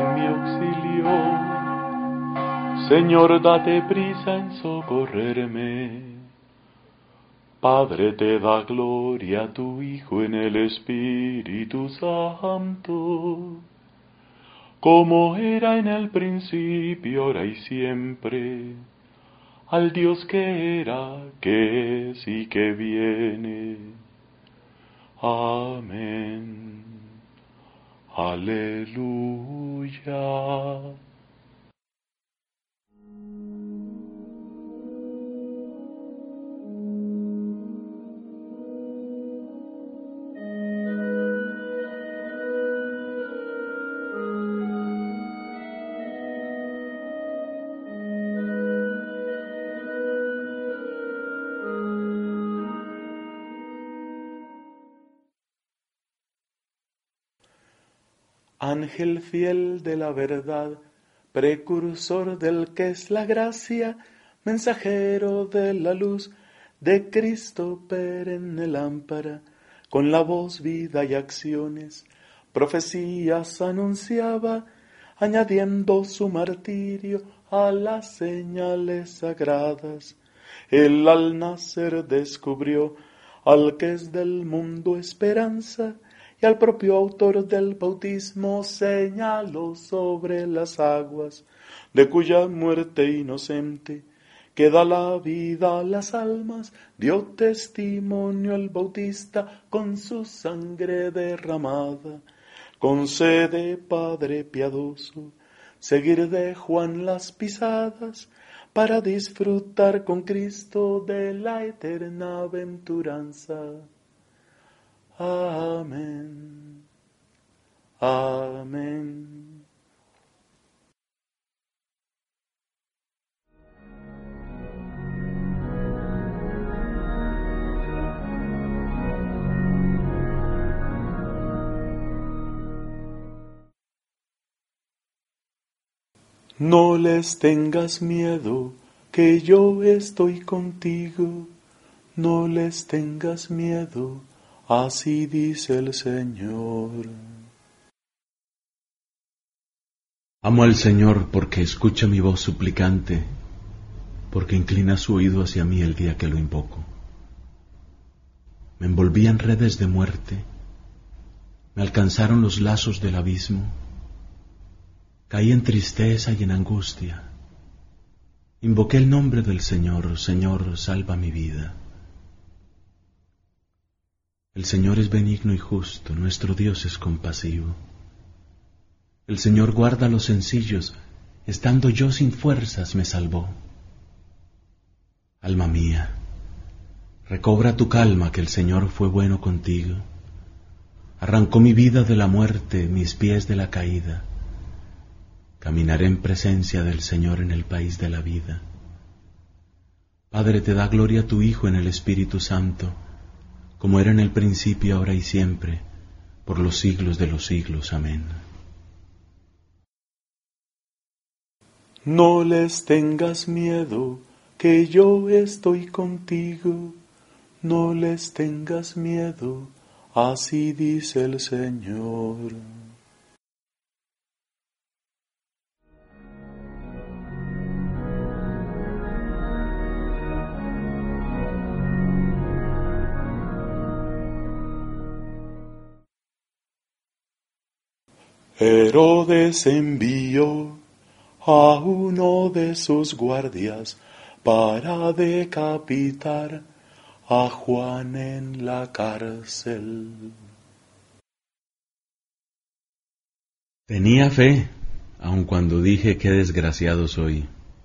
en mi auxilio. Señor, date prisa en socorrerme. Padre, te da gloria a tu Hijo en el Espíritu Santo, como era en el principio, ahora y siempre, al Dios que era, que es y que viene. Amén. Aleluya. Ángel fiel de la verdad, precursor del que es la gracia, mensajero de la luz, de Cristo perenne lámpara, con la voz, vida y acciones, profecías anunciaba, añadiendo su martirio a las señales sagradas. Él al nacer descubrió al que es del mundo esperanza, y al propio autor del bautismo señaló sobre las aguas, de cuya muerte inocente que da la vida a las almas, dio testimonio el Bautista con su sangre derramada. Concede, Padre piadoso, seguir de Juan las pisadas, para disfrutar con Cristo de la eterna aventuranza. Amén. Amén. No les tengas miedo, que yo estoy contigo. No les tengas miedo, así dice el Señor. Amo al Señor porque escucha mi voz suplicante, porque inclina su oído hacia mí el día que lo invoco. Me envolví en redes de muerte, me alcanzaron los lazos del abismo, caí en tristeza y en angustia. Invoqué el nombre del Señor, Señor, salva mi vida. El Señor es benigno y justo, nuestro Dios es compasivo. El Señor guarda a los sencillos, estando yo sin fuerzas me salvó. Alma mía, recobra tu calma, que el Señor fue bueno contigo. Arrancó mi vida de la muerte, mis pies de la caída. Caminaré en presencia del Señor en el país de la vida. Padre, te da gloria a tu Hijo en el Espíritu Santo, como era en el principio, ahora y siempre, por los siglos de los siglos. Amén. No les tengas miedo, que yo estoy contigo. No les tengas miedo, así dice el Señor. Herodes envió a uno de sus guardias para decapitar a Juan en la cárcel. Tenía fe, aun cuando dije qué desgraciado soy.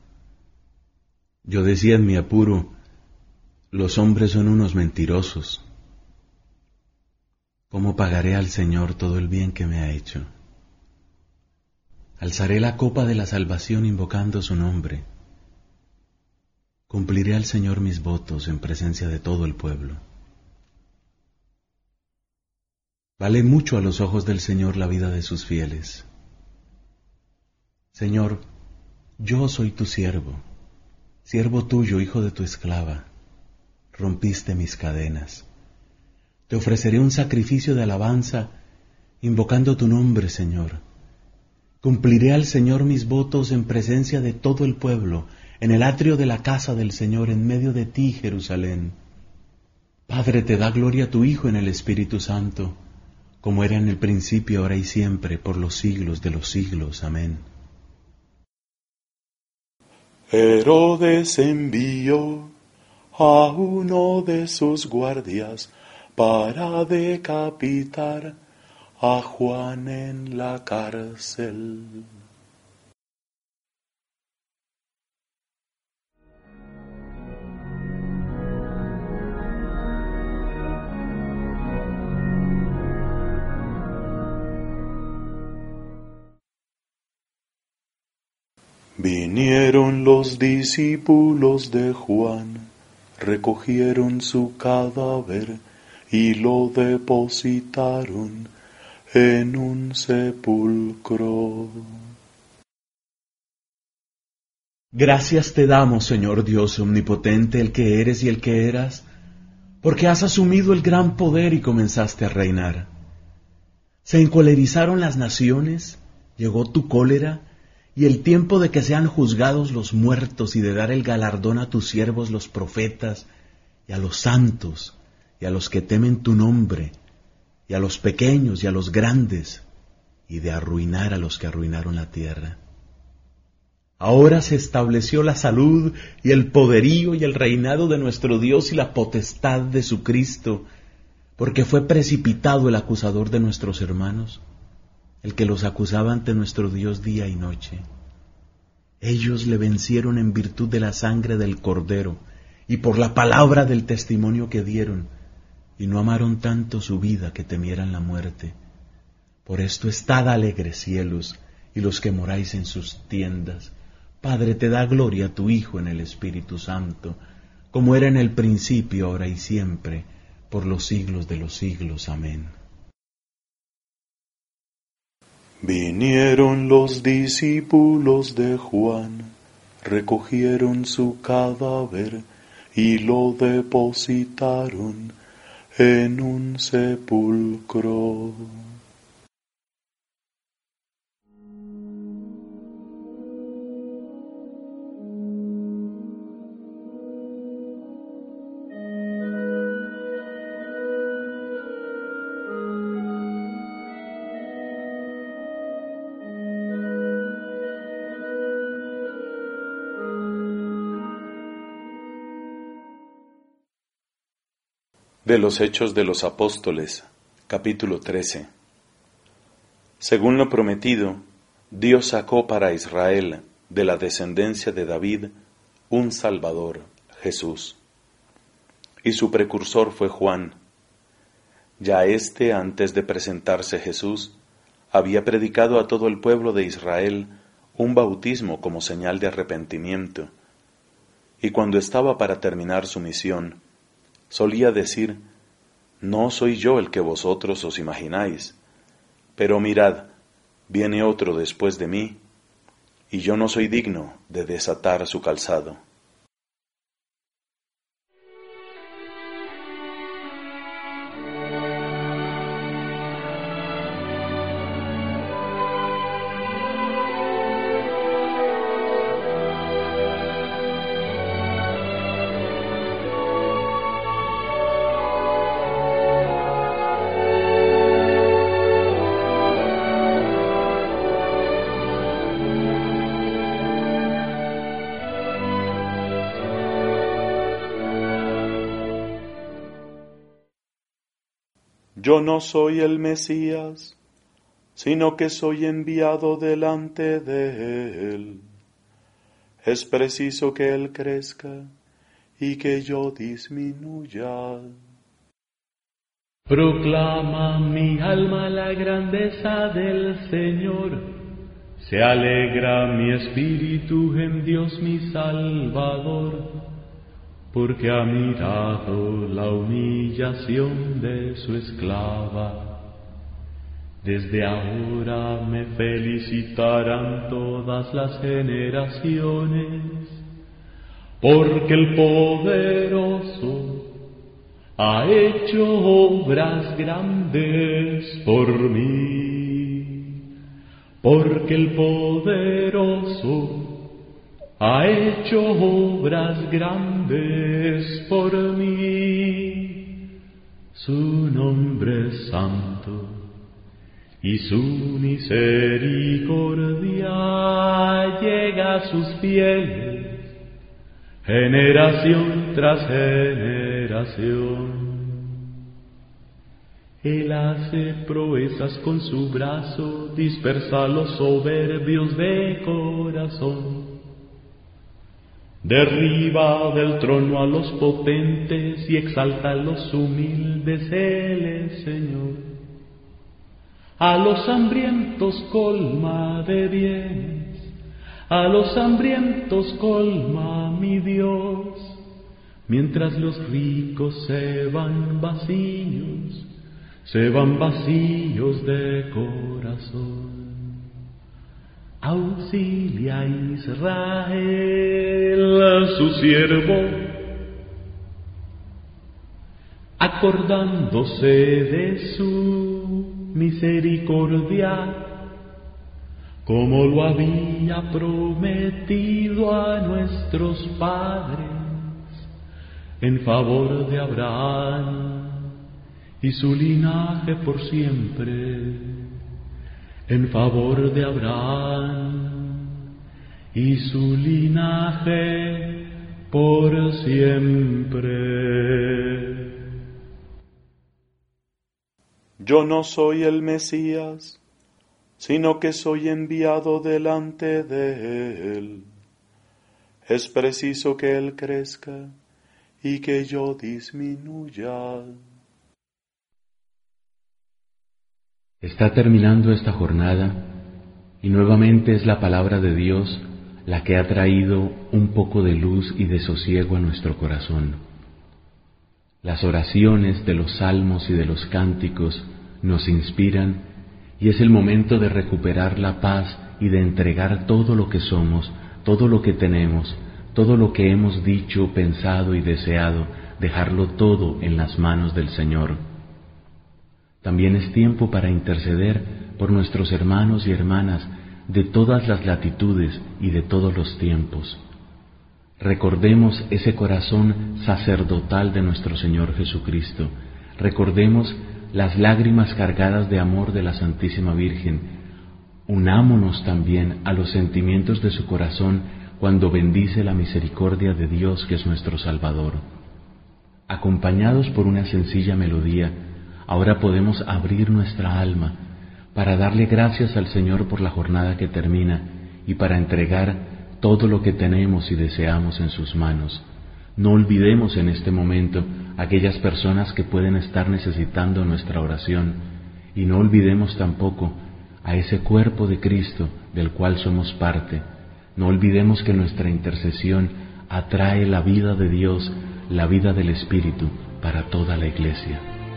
Yo decía en mi apuro, los hombres son unos mentirosos. ¿Cómo pagaré al Señor todo el bien que me ha hecho? Alzaré la copa de la salvación invocando su nombre. Cumpliré al Señor mis votos en presencia de todo el pueblo. Vale mucho a los ojos del Señor la vida de sus fieles. Señor, yo soy tu siervo, siervo tuyo, hijo de tu esclava. Rompiste mis cadenas. Te ofreceré un sacrificio de alabanza, invocando tu nombre, Señor. Cumpliré al Señor mis votos en presencia de todo el pueblo, en el atrio de la casa del Señor, en medio de ti, Jerusalén. Padre, te da gloria a tu Hijo en el Espíritu Santo, como era en el principio, ahora y siempre, por los siglos de los siglos. Amén. Herodes envió a uno de sus guardias para decapitar a Juan en la cárcel. Vinieron los discípulos de Juan, recogieron su cadáver y lo depositaron en un sepulcro. Gracias te damos, Señor Dios omnipotente, el que eres y el que eras, porque has asumido el gran poder y comenzaste a reinar. Se encolerizaron las naciones, llegó tu cólera, y el tiempo de que sean juzgados los muertos y de dar el galardón a tus siervos los profetas, y a los santos, y a los que temen tu nombre, y a los pequeños y a los grandes, y de arruinar a los que arruinaron la tierra. Ahora se estableció la salud y el poderío y el reinado de nuestro Dios y la potestad de su Cristo, porque fue precipitado el acusador de nuestros hermanos, el que los acusaba ante nuestro Dios día y noche. Ellos le vencieron en virtud de la sangre del Cordero y por la palabra del testimonio que dieron, y no amaron tanto su vida que temieran la muerte. Por esto estad alegres, cielos, y los que moráis en sus tiendas. Padre, te da gloria a tu Hijo en el Espíritu Santo, como era en el principio, ahora y siempre, por los siglos de los siglos. Amén. Vinieron los discípulos de Juan, recogieron su cadáver y lo depositaron en un sepulcro. De los Hechos de los Apóstoles, capítulo 13. Según lo prometido, Dios sacó para Israel, de la descendencia de David, un Salvador, Jesús. Y su precursor fue Juan. Ya éste, antes de presentarse Jesús, había predicado a todo el pueblo de Israel un bautismo como señal de arrepentimiento. Y cuando estaba para terminar su misión, solía decir: no soy yo el que vosotros os imagináis, pero mirad, viene otro después de mí, y yo no soy digno de desatar su calzado. Yo no soy el Mesías, sino que soy enviado delante de él. Es preciso que él crezca y que yo disminuya. Proclama mi alma la grandeza del Señor. Se alegra mi espíritu en Dios mi Salvador, porque ha mirado la humillación de su esclava. Desde ahora me felicitarán todas las generaciones, porque el poderoso ha hecho obras grandes por mí. porque el poderoso ha hecho obras grandes por mí. Su nombre es santo y su misericordia llega a sus fieles, generación tras generación. Él hace proezas con su brazo, dispersa a los soberbios de corazón. Derriba del trono a los potentes y exalta a los humildes, Él es Señor. A los hambrientos colma de bienes, a los hambrientos colma mi Dios, mientras los ricos se van vacíos de corazón. Auxilia a Israel, su siervo, acordándose de su misericordia, como lo había prometido a nuestros padres, en favor de Abraham y su linaje por siempre, en favor de Abraham y su linaje por siempre. Yo no soy el Mesías, sino que soy enviado delante de Él. Es preciso que Él crezca y que yo disminuya. Está terminando esta jornada y nuevamente es la palabra de Dios la que ha traído un poco de luz y de sosiego a nuestro corazón. Las oraciones de los salmos y de los cánticos nos inspiran y es el momento de recuperar la paz y de entregar todo lo que somos, todo lo que tenemos, todo lo que hemos dicho, pensado y deseado, dejarlo todo en las manos del Señor. También es tiempo para interceder por nuestros hermanos y hermanas de todas las latitudes y de todos los tiempos. Recordemos ese corazón sacerdotal de nuestro Señor Jesucristo. Recordemos las lágrimas cargadas de amor de la Santísima Virgen. Unámonos también a los sentimientos de su corazón cuando bendice la misericordia de Dios que es nuestro Salvador. Acompañados por una sencilla melodía, ahora podemos abrir nuestra alma para darle gracias al Señor por la jornada que termina y para entregar todo lo que tenemos y deseamos en sus manos. No olvidemos en este momento aquellas personas que pueden estar necesitando nuestra oración y no olvidemos tampoco a ese cuerpo de Cristo del cual somos parte. No olvidemos que nuestra intercesión atrae la vida de Dios, la vida del Espíritu para toda la Iglesia.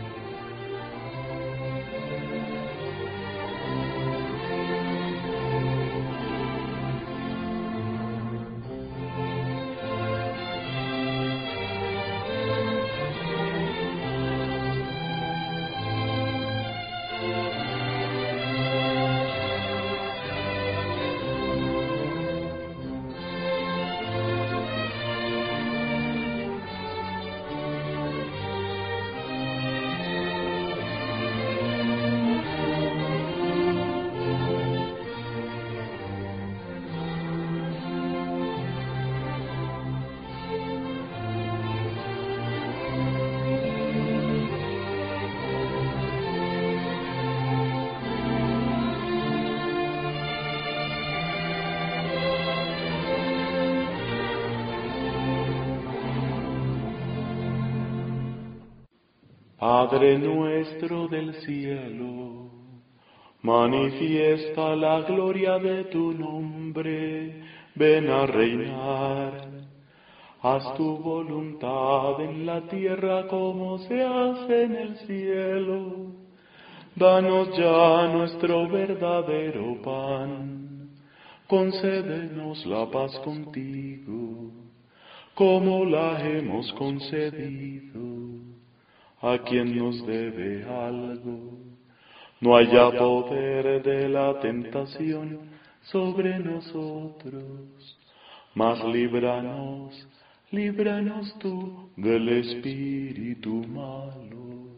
Padre nuestro del cielo, manifiesta la gloria de tu nombre, ven a reinar. Haz tu voluntad en la tierra como se hace en el cielo. Danos ya nuestro verdadero pan, concédenos la paz contigo, como la hemos concedido a quien nos debe algo, no haya poder de la tentación sobre nosotros, mas líbranos, líbranos tú del espíritu malo.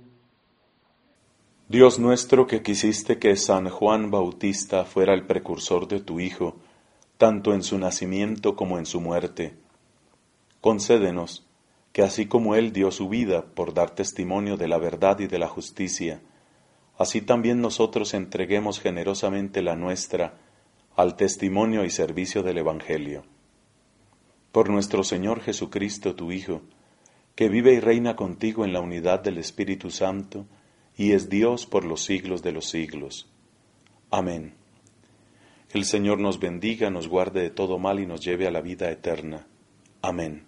Dios nuestro, que quisiste que San Juan Bautista fuera el precursor de tu Hijo, tanto en su nacimiento como en su muerte, concédenos que así como Él dio su vida por dar testimonio de la verdad y de la justicia, así también nosotros entreguemos generosamente la nuestra al testimonio y servicio del Evangelio. Por nuestro Señor Jesucristo, tu Hijo, que vive y reina contigo en la unidad del Espíritu Santo, y es Dios por los siglos de los siglos. Amén. El Señor nos bendiga, nos guarde de todo mal y nos lleve a la vida eterna. Amén.